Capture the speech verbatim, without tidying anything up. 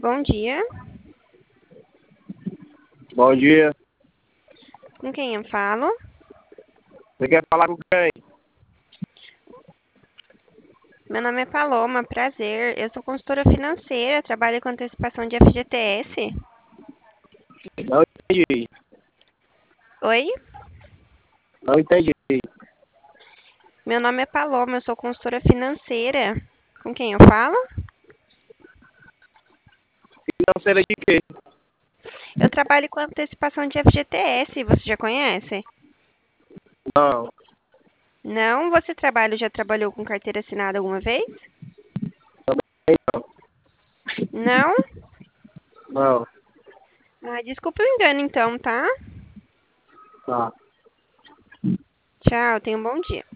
Bom dia. Bom dia. Com quem eu falo? Você quer falar com quem? Meu nome é Paloma, prazer. Eu sou consultora financeira, trabalho com antecipação de F G T S. Não entendi. Oi? Não entendi. Meu nome é Paloma, eu sou consultora financeira. Com quem eu falo? Financeira de quê? Eu trabalho com antecipação de F G T S, você já conhece? Não. Não? Você trabalha, já trabalhou com carteira assinada alguma vez? Não. Não? Não. Ah, desculpa o engano então, tá? Tá. Tchau, tenha um bom dia.